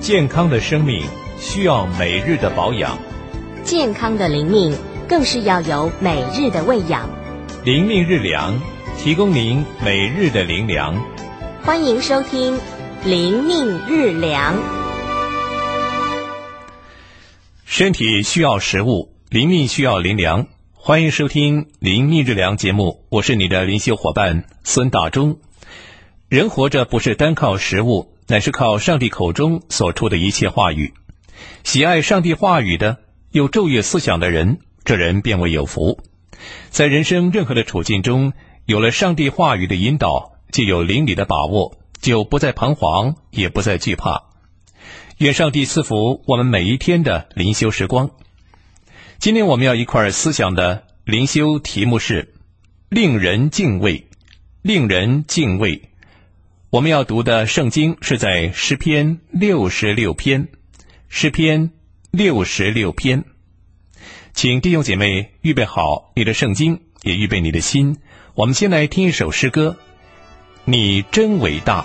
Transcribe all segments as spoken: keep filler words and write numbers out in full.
健康的生命需要每日的保养， 健康的灵命更是要有每日的喂养。 灵命日粮，提供您每日的灵粮。 欢迎收听灵命日粮。 身体需要食物，灵命需要灵粮。欢迎收听灵命日粮节目，我是你的灵修伙伴孙大中。人活着不是单靠食物，乃是靠上帝口中所出的一切话语。喜爱上帝话语的，有昼夜思想的人，这人便为有福。在人生任何的处境中，有了上帝话语的引导，就有灵里的把握，就不再彷徨，也不再惧怕。愿上帝赐福我们每一天的灵修时光。今天我们要一块思想的灵修题目是令人敬畏，令人敬畏。我们要读的圣经是在诗篇六十六篇，诗篇六十六篇。请弟兄姐妹预备好你的圣经，也预备你的心。我们先来听一首诗歌，你真伟大。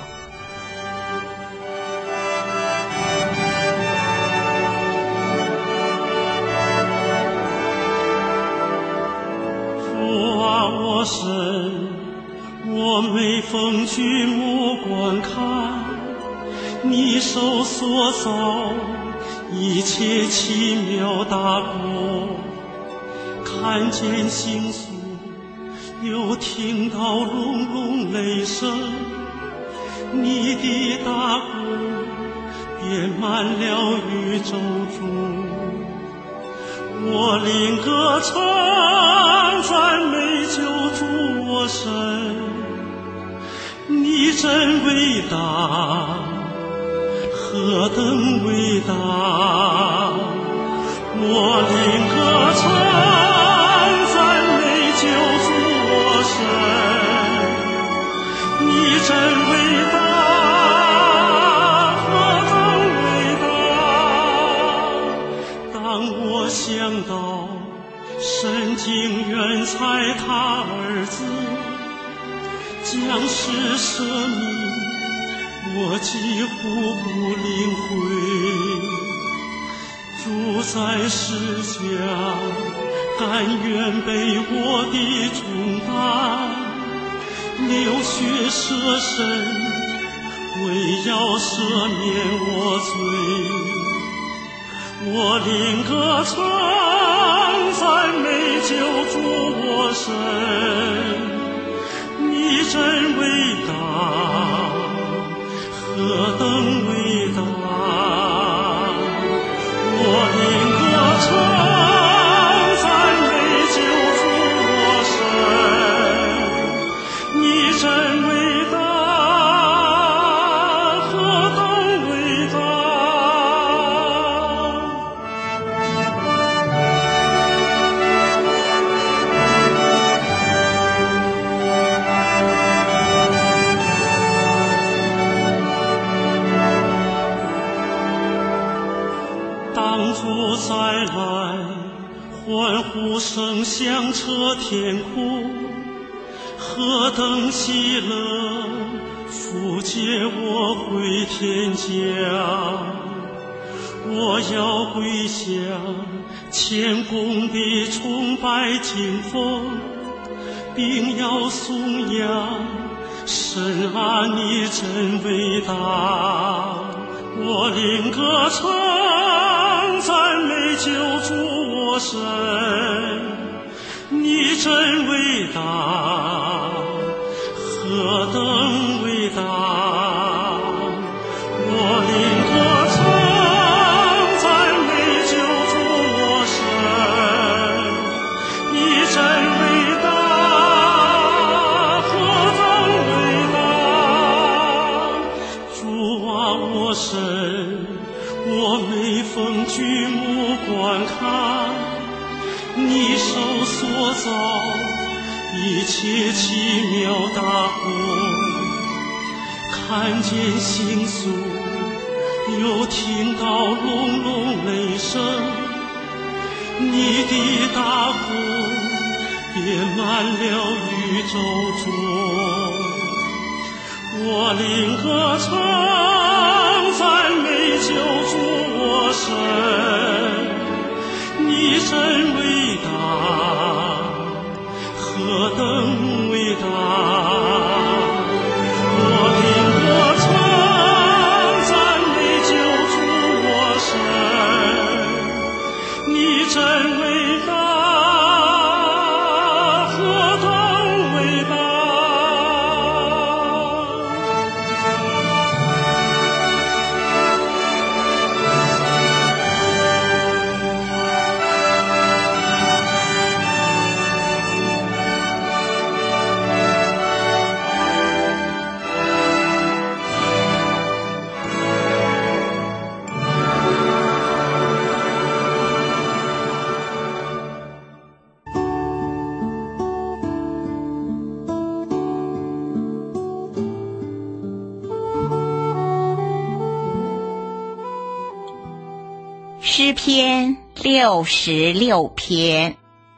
主啊，我神，我每逢举目观看你手所造一切奇妙大果，看见星宿，又听到隆隆雷声，你的大果遍满了宇宙中。我灵歌唱赞美救主我神，你真伟大，何等伟大！我灵歌唱赞美救主我神，你真伟大，何等伟大！当我想到神竟远才他儿子将世舍命，我几乎不领会。主在世家甘愿背我的重担，流血舍身，为要赦免我罪。我灵歌唱赞美救主我神，你真伟大，何等伟大！我灵歌唱赞美救主我神，你真伟大，何等伟大！当主再来，欢呼声响彻天空，何等喜乐，福接我回天家。我要归向谦恭的崇拜敬奉，并要颂扬神啊，你真伟大。我灵歌唱赞美救主我神，你真伟大，何等伟大！我灵歌唱赞美救主我神，你真伟大，何等伟大！主啊，我神，我每逢举目观看你手所造一切奇妙大果，看见星宿，又听到隆隆雷声，你的大果遍满了宇宙中。我灵歌唱赞美救等伟大。我听我唱赞美救主我神，你真伟大，何等伟大。 诗篇六十六篇，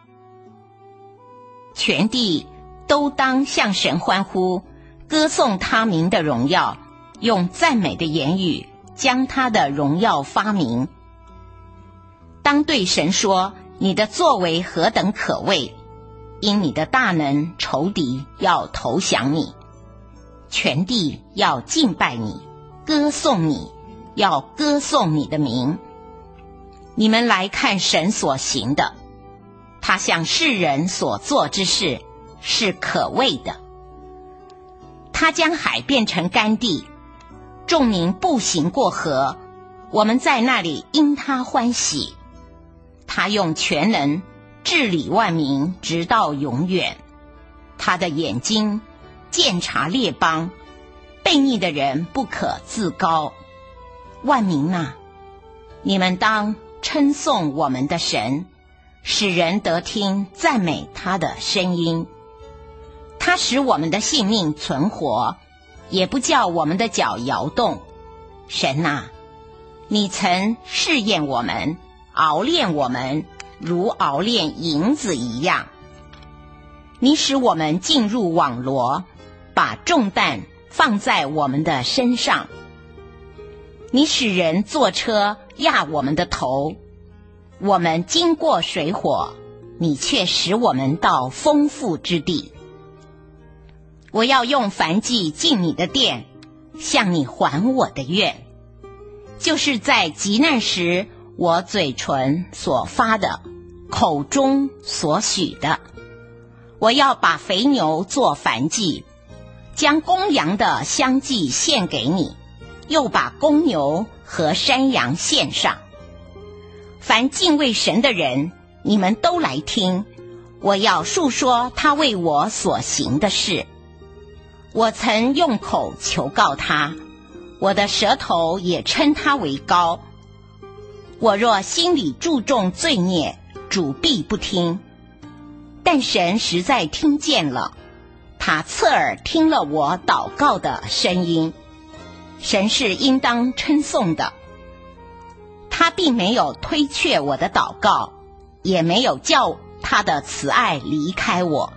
全地都当向神欢呼，歌颂他名的荣耀，用赞美的言语将他的荣耀发明。当对神说，你的作为何等可畏，因你的大能，仇敌要投降你，全地要敬拜你，歌颂你，要歌颂你的名。你们来看神所行的，他向世人所做之事是可畏的。他将海变成干地，众民步行过河，我们在那里因他欢喜。他用全能治理万民，直到永远。他的眼睛鉴察列邦，悖逆的人不可自高。万民啊，你们当称颂我们的神，使人得听赞美他的声音。他使我们的性命存活，也不叫我们的脚摇动。神啊，你曾试验我们，熬炼我们，如熬炼银子一样。你使我们进入网罗，把重担放在我们的身上。你使人坐车压我们的头，我们经过水火，你却使我们到丰富之地。我要用燔祭进你的殿，向你还我的愿，就是在急难时我嘴唇所发的，口中所许的。我要把肥牛做燔祭，将公羊的香祭献给你，又把公牛和山羊献上。凡敬畏神的人，你们都来听，我要述说他为我所行的事。我曾用口求告他，我的舌头也称他为高。我若心里注重罪孽，主必不听。但神实在听见了，他侧耳听了我祷告的声音。神是应当称颂的，他并没有推却我的祷告，也没有叫他的慈爱离开我。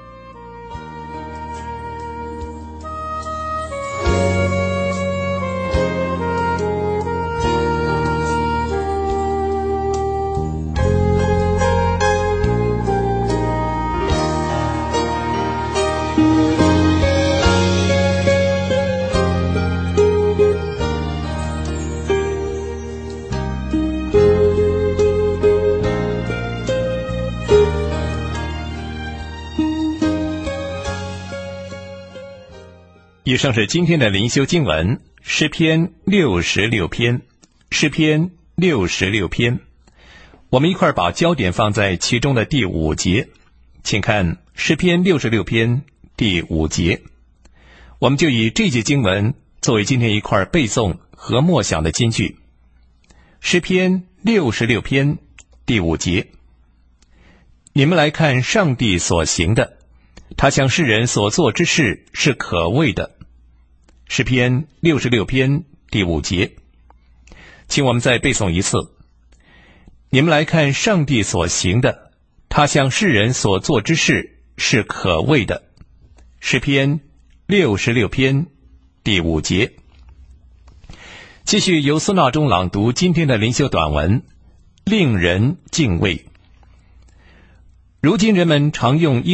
以上是今天的灵修经文，诗篇六十六篇，诗篇六十六篇。我们一块儿把焦点放在其中的第五节，请看诗篇六十六篇第五节。我们就以这节经文作为今天一块儿背诵和默想的金句。诗篇六十六篇第五节，你们来看上帝所行的，他向世人所做之事是可畏的。诗篇六十六篇第五节，请我们再背诵一次。你们来看上帝所行的，他向世人所做之事是可畏的。诗篇六十六篇第五节。继续由孙纳中朗读今天的灵修短文，令人敬畏。如今人们常用英语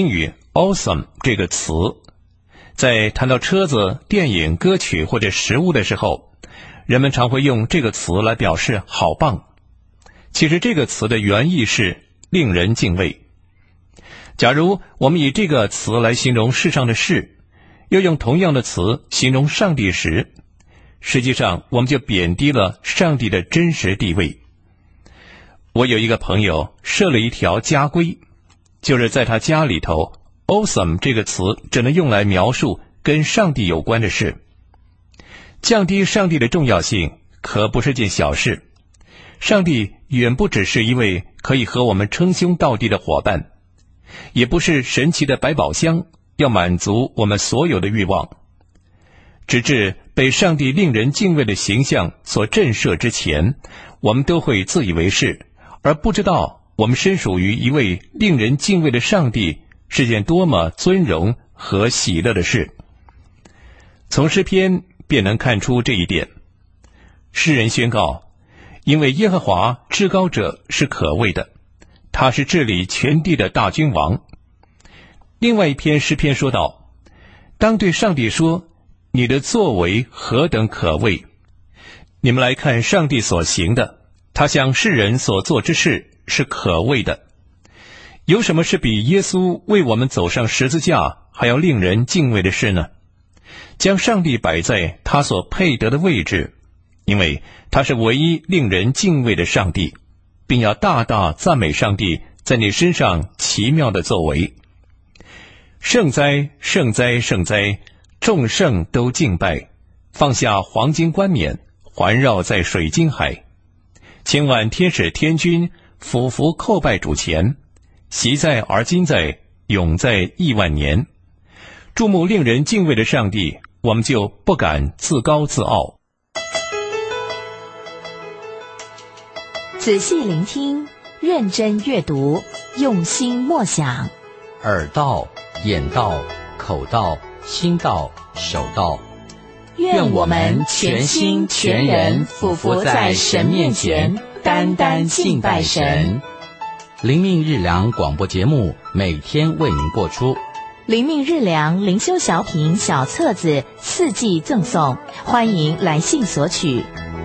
awesome 这个词，在谈到车子、电影、歌曲或者食物的时候，人们常会用这个词来表示好棒。其实这个词的原意是令人敬畏。假如我们以这个词来形容世上的事，又用同样的词形容上帝时，实际上我们就贬低了上帝的真实地位。我有一个朋友设了一条家规，就是在他家里头 awesome 这个词只能用来描述跟上帝有关的事。降低上帝的重要性可不是件小事，上帝远不只是一位可以和我们称兄道弟的伙伴，也不是神奇的百宝箱，要满足我们所有的欲望。直至被上帝令人敬畏的形象所震慑之前，我们都会自以为是，而不知道我们身属于一位令人敬畏的上帝是件多么尊荣和喜乐的事。从诗篇便能看出这一点。诗人宣告，因为耶和华至高者是可畏的，他是治理全地的大君王。另外一篇诗篇说道，当对上帝说，你的作为何等可畏。你们来看上帝所行的，他向世人所做之事是可畏的。有什么是比耶稣为我们走上十字架还要令人敬畏的事呢？将上帝摆在他所配得的位置，因为他是唯一令人敬畏的上帝，并要大大赞美上帝在你身上奇妙的作为。圣哉，圣哉，圣哉，众圣都敬拜，放下黄金冠冕，环绕在水晶海。千万天使天君俯伏叩拜主前，习在而今在，永在亿万年。注目令人敬畏的上帝，我们就不敢自高自傲。 仔细聆听，认真阅读，用心默想。 耳道、眼道、口道、心道、手道， 愿我们全心全人俯伏在神面前，单单敬拜神。 灵命日粮广播节目每天为您播出。 灵命日粮灵修小品小册子四季赠送，欢迎来信索取。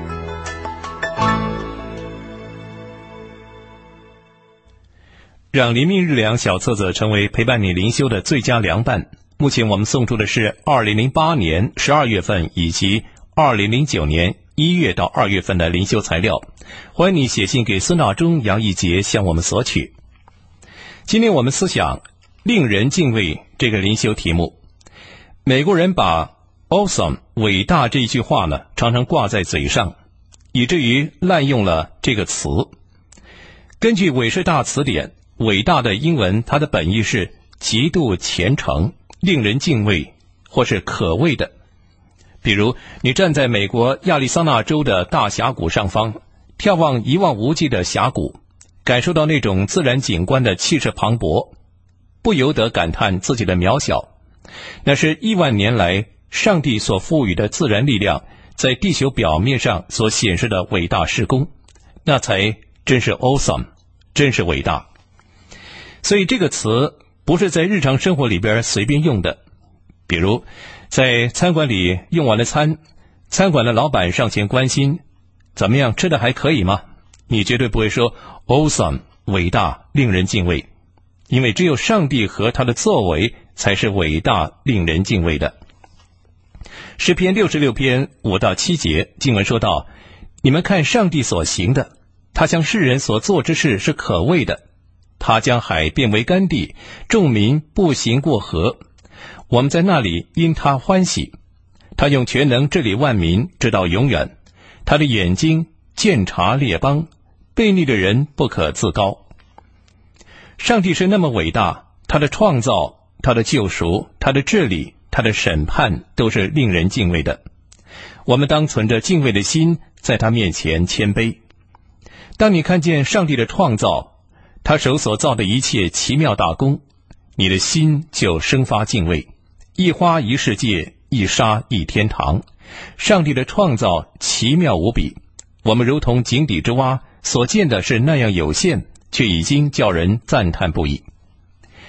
让灵命日粮小册子成为陪伴你灵修的最佳良伴。目前我们送出的是二零零八年十二月份以及二零零九年一月到二月份的灵修材料，欢迎你写信给孙大中、杨义杰向我们索取。今天我们思想令人敬畏这个灵修题目。美国人把 awesome 伟大这一句话呢常常挂在嘴上，以至于滥用了这个词。根据韦氏大词典，伟大的英文它的本意是极度虔诚、令人敬畏或是可畏的。比如你站在美国亚利桑那州的大峡谷上方，眺望一望无际的峡谷，感受到那种自然景观的气势磅礴，不由得感叹自己的渺小。那是亿万年来上帝所赋予的自然力量在地球表面上所显示的伟大事工，那才真是 awesome， 真是伟大。所以这个词不是在日常生活里边随便用的。比如在餐馆里用完了餐，餐馆的老板上前关心，怎么样，吃的还可以吗？你绝对不会说 awesome， 伟大，令人敬畏，因为只有上帝和他的作为才是伟大令人敬畏的。诗篇六十六篇五到七节经文说道，你们看上帝所行的，他向世人所做之事是可畏的。他将海变为干地，众民步行过河，我们在那里因他欢喜。他用全能治理万民，直到永远。他的眼睛鉴察列邦，悖逆的人不可自高。上帝是那么伟大，他的创造、他的救赎、他的治理、他的审判都是令人敬畏的。我们当存着敬畏的心，在他面前谦卑。当你看见上帝的创造，他手所造的一切奇妙大功，你的心就生发敬畏。一花一世界，一沙一天堂。上帝的创造奇妙无比，我们如同井底之蛙，所见的是那样有限，却已经叫人赞叹不已。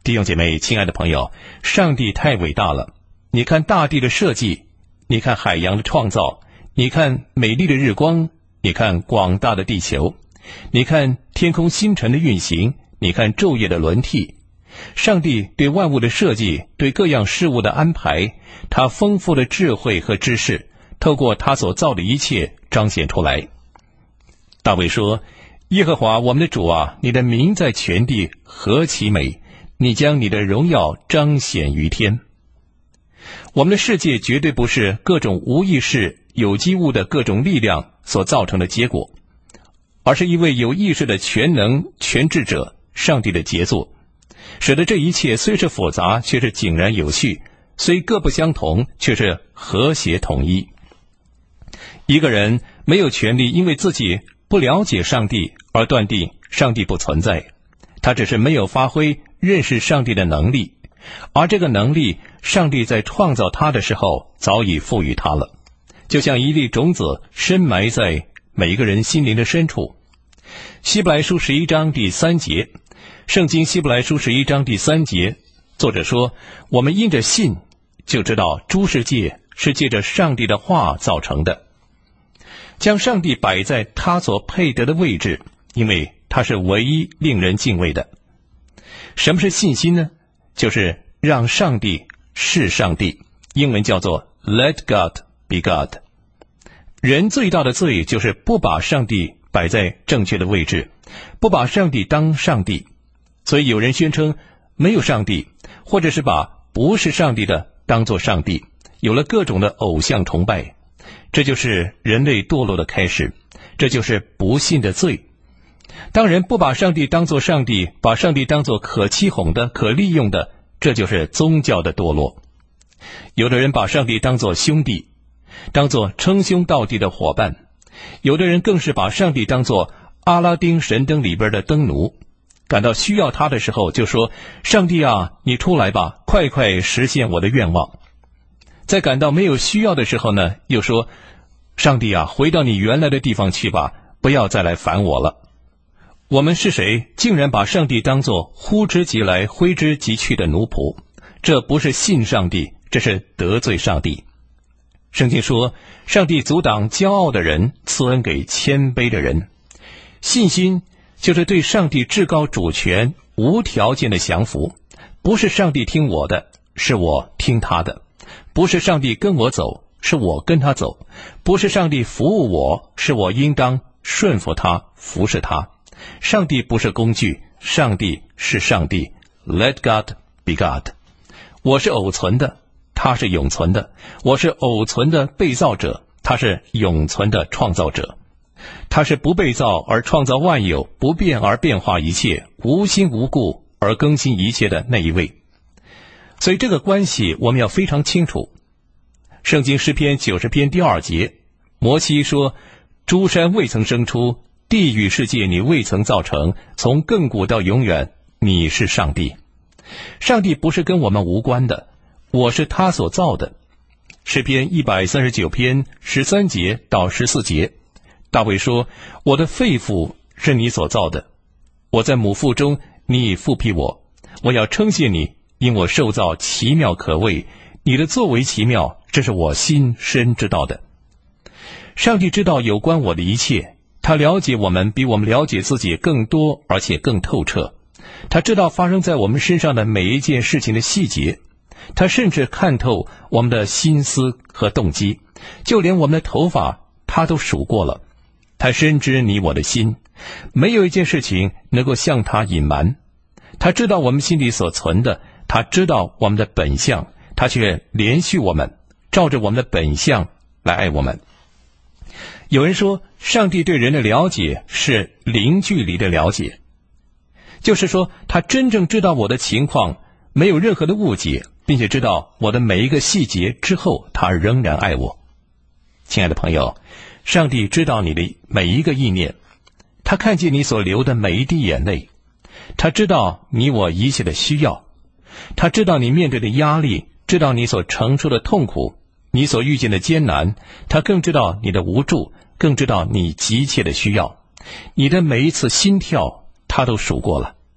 弟兄姐妹，亲爱的朋友，上帝太伟大了。你看大地的设计，你看海洋的创造，你看美丽的日光，你看广大的地球，你看天空星辰的运行，你看昼夜的轮替。上帝对万物的设计，对各样事物的安排，他丰富的智慧和知识，透过他所造的一切彰显出来。大卫说，耶和华我们的主啊，你的名在全地何其美，你将你的荣耀彰显于天。我们的世界绝对不是各种无意识有机物的各种力量所造成的结果，而是一位有意识的全能全智者上帝的杰作，使得这一切虽是复杂，却是井然有序，虽各不相同，却是和谐统一。一个人没有权利因为自己不了解上帝而断定上帝不存在，他只是没有发挥认识上帝的能力，而这个能力上帝在创造他的时候早已赋予他了，就像一粒种子深埋在每一个人心灵的深处。希伯来书十一章第三节，圣经希伯来书十一章第三节，作者说，我们因着信就知道诸世界是借着上帝的话造成的，将上帝摆在他所配得的位置，因为他是唯一令人敬畏的。什么是信心呢？就是让上帝是上帝，英文叫做 Let God be God。 人最大的罪就是不把上帝摆在正确的位置，不把上帝当上帝。所以有人宣称没有上帝，或者是把不是上帝的当作上帝，有了各种的偶像崇拜。这就是人类堕落的开始，这就是不信的罪。当人不把上帝当作上帝，把上帝当作可欺哄的、可利用的，这就是宗教的堕落。有的人把上帝当作兄弟，当作称兄道弟的伙伴，有的人更是把上帝当作阿拉丁神灯里边的灯奴，感到需要他的时候就说，上帝啊，你出来吧，快快实现我的愿望。在感到没有需要的时候呢，又说，上帝啊，回到你原来的地方去吧，不要再来烦我了。我们是谁，竟然把上帝当作呼之即来挥之即去的奴仆？这不是信上帝，这是得罪上帝。圣经说，上帝阻挡骄傲的人，赐恩给谦卑的人。信心就是对上帝至高主权无条件的降服，不是上帝听我的，是我听他的；不是上帝跟我走，是我跟他走；不是上帝服务我，是我应当顺服他，服侍他。上帝不是工具，上帝是上帝。 Let God be God。 我是偶存的，他是永存的；我是偶存的被造者，他是永存的创造者。他是不被造而创造万有，不变而变化一切，无心无故而更新一切的那一位。所以这个关系我们要非常清楚。圣经诗篇九十篇第二节，摩西说，诸山未曾生出，地与世界你未曾造成，从亘古到永远，你是上帝。上帝不是跟我们无关的，我是他所造的。诗篇一百三十九篇十三节到十四节，大卫说，我的肺腑是你所造的，我在母腹中你已复辟我，我要称谢你，因我受造奇妙可畏，你的作为奇妙，这是我心深知道的。上帝知道有关我的一切，他了解我们比我们了解自己更多，而且更透彻。他知道发生在我们身上的每一件事情的细节，他甚至看透我们的心思和动机，就连我们的头发他都数过了。他深知你我的心，没有一件事情能够向他隐瞒。他知道我们心里所存的，他知道我们的本相，他却连续我们，照着我们的本相来爱我们。有人说，上帝对人的了解是零距离的了解，就是说他真正知道我的情况，没有任何的误解，并且知道我的每一个细节之后，他仍然爱我。亲爱的朋友，上帝知道你的每一个意念，他看见你所流的每一滴眼泪，他知道你我一切的需要，他知道你面对的压力，知道你所承受的痛苦，你所遇见的艰难，他更知道你的无助，更知道你急切的需要。你的每一次心跳他都数过了。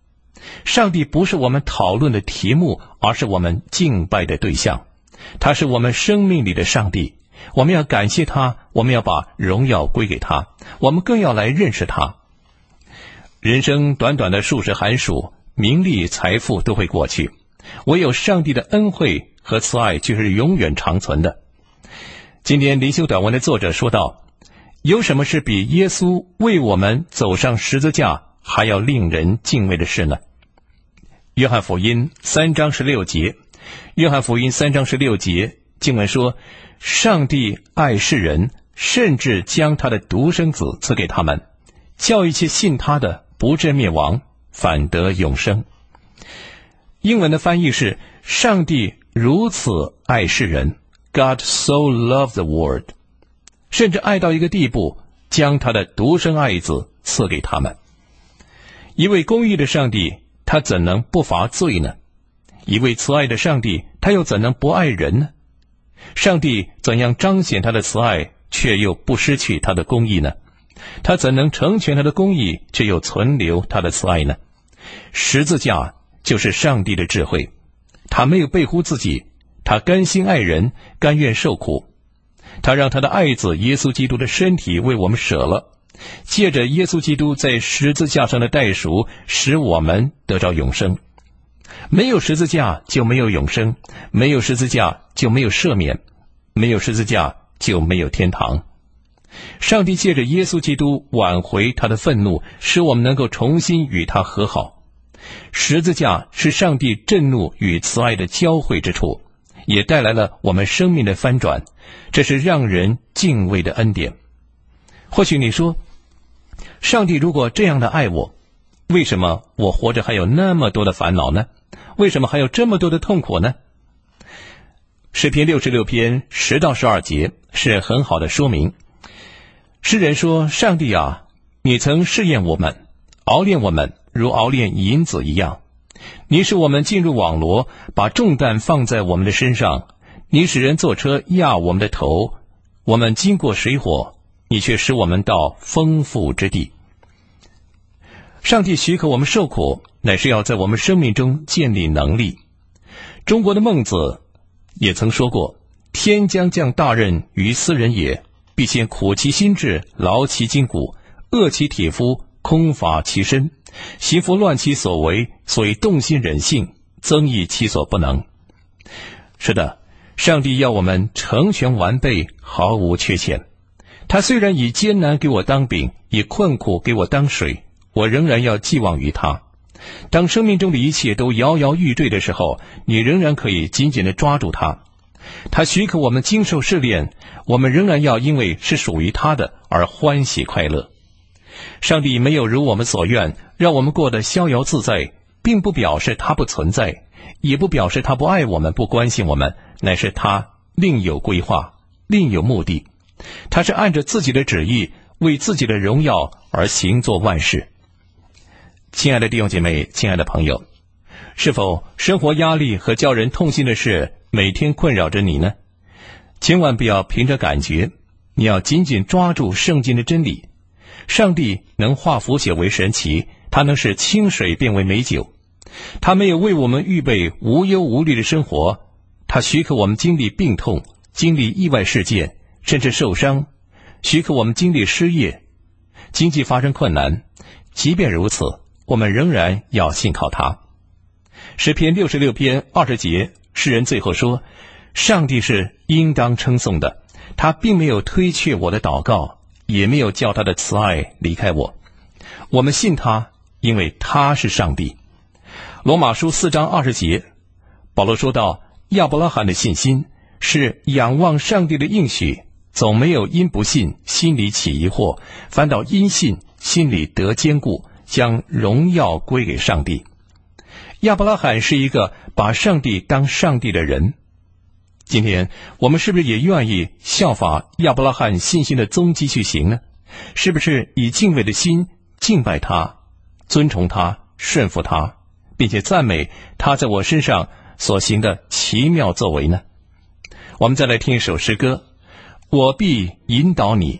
上帝不是我们讨论的题目，而是我们敬拜的对象。他是我们生命里的上帝，我们要感谢他，我们要把荣耀归给他，我们更要来认识他。人生短短的数十寒暑，名利财富都会过去，唯有上帝的恩惠和慈爱却是永远长存的。今天灵修短文的作者说道，有什么是比耶稣为我们走上十字架还要令人敬畏的事呢？约翰福音三章十六节，约翰福音三章十六节经文说，上帝爱世人，甚至将他的独生子赐给他们，叫一切信他的不至灭亡，反得永生。英文的翻译是，上帝如此爱世人， God so loved the world， 甚至爱到一个地步，将他的独生爱子赐给他们。一位公义的上帝，他怎能不罚罪呢？一位慈爱的上帝，他又怎能不爱人呢？上帝怎样彰显他的慈爱，却又不失去他的公义呢？他怎能成全他的公义，却又存留他的慈爱呢？十字架就是上帝的智慧，他没有背乎自己，他甘心爱人，甘愿受苦。他让他的爱子耶稣基督的身体为我们舍了，借着耶稣基督在十字架上的代赎，使我们得着永生。没有十字架就没有永生，没有十字架就没有赦免，没有十字架就没有天堂。上帝借着耶稣基督挽回他的愤怒，使我们能够重新与他和好。十字架是上帝震怒与慈爱的交汇之处，也带来了我们生命的翻转，这是让人敬畏的恩典。或许你说，上帝如果这样的爱我，为什么我活着还有那么多的烦恼呢？为什么还有这么多的痛苦呢？诗篇六十六篇十到十二节是很好的说明。诗人说，上帝啊，你曾试验我们，熬炼我们，如熬炼银子一样。你使我们进入网罗，把重担放在我们的身上。你使人坐车压我们的头，我们经过水火，你却使我们到丰富之地。上帝许可我们受苦，乃是要在我们生命中建立能力。中国的孟子也曾说过，天将降大任于斯人也，必先苦其心志，劳其筋骨，饿其体肤，空乏其身，行拂乱其所为，所以动心忍性，增益其所不能。是的，上帝要我们成全完备，毫无缺陷。他虽然以艰难给我当饼，以困苦给我当水，我仍然要寄望于他。当生命中的一切都摇摇欲坠的时候，你仍然可以紧紧地抓住他。他许可我们经受试炼，我们仍然要因为是属于他的而欢喜快乐。上帝没有如我们所愿，让我们过得逍遥自在，并不表示他不存在，也不表示他不爱我们，不关心我们，乃是他另有规划，另有目的。他是按着自己的旨意，为自己的荣耀而行作万事。亲爱的弟兄姐妹，亲爱的朋友，是否生活压力和叫人痛心的事每天困扰着你呢？千万不要凭着感觉，你要紧紧抓住圣经的真理。上帝能化腐朽为神奇，他能使清水变为美酒。他没有为我们预备无忧无虑的生活，他许可我们经历病痛，经历意外事件，甚至受伤，许可我们经历失业，经济发生困难。即便如此，我们仍然要信靠他。诗篇六十六篇二十节，诗人最后说，上帝是应当称颂的，他并没有推却我的祷告，也没有叫他的慈爱离开我。我们信他，因为他是上帝。罗马书四章二十节，保罗说到，亚伯拉罕的信心是仰望上帝的应许，总没有因不信心里起疑惑，反倒因信心里得坚固，将荣耀归给上帝。亚伯拉罕是一个把上帝当上帝的人。今天我们是不是也愿意效法亚伯拉罕信心的踪迹去行呢？是不是以敬畏的心敬拜他，尊崇他，顺服他，并且赞美他在我身上所行的奇妙作为呢？我们再来听一首诗歌，我必引导你。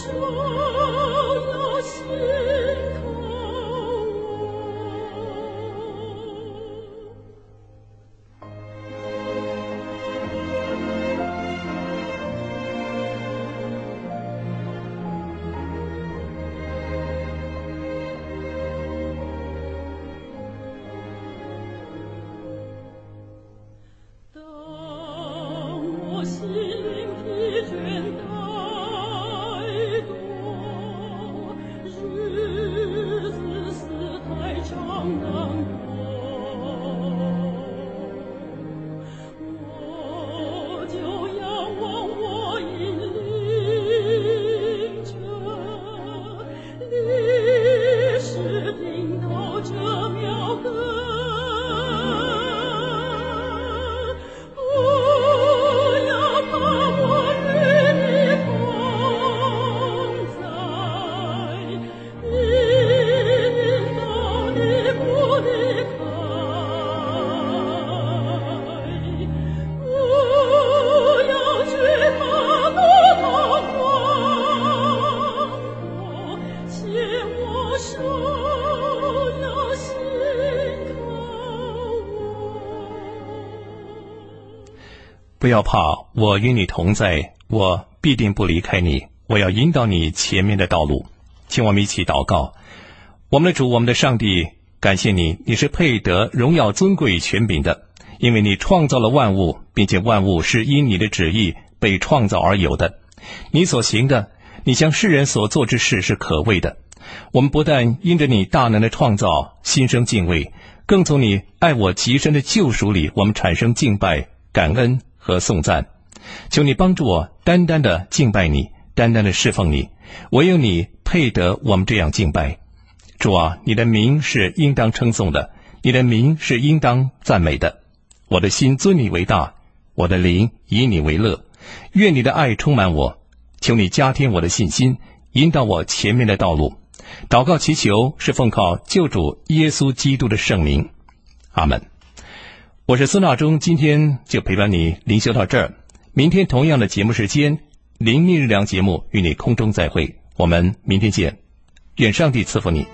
不要怕，我与你同在，我必定不离开你，我要引导你前面的道路。请我们一起祷告。我们的主，我们的上帝，感谢你，你是配得荣耀尊贵权柄的，因为你创造了万物，并且万物是因你的旨意被创造而有的。你所行的，你向世人所做之事是可畏的。我们不但因着你大能的创造心生敬畏，更从你爱我极深的救赎里，我们产生敬拜、感恩和颂赞。求你帮助我单单的敬拜你，单单的侍奉你，唯有你配得我们这样敬拜。主啊，你的名是应当称颂的，你的名是应当赞美的。我的心尊你为大，我的灵以你为乐。愿你的爱充满我，求你加添我的信心，引导我前面的道路。祷告祈求是奉靠救主耶稣基督的圣名，阿们。我是孙大中，今天就陪伴你灵修到这儿。明天同样的节目时间，灵命日粮节目与你空中再会，我们明天见。愿上帝赐福你。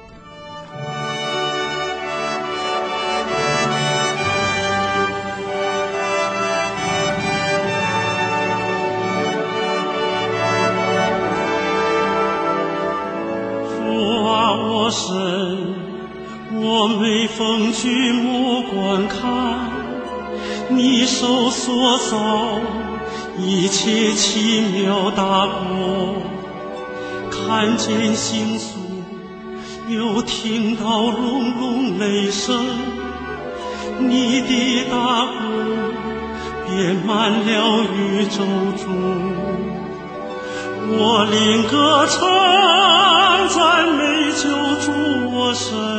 主啊，我神，我每逢举目观看你手所造一切奇妙大果，看见星宿，又听到隆隆雷声，你的大果遍满了宇宙中。我灵歌唱赞美救主我神。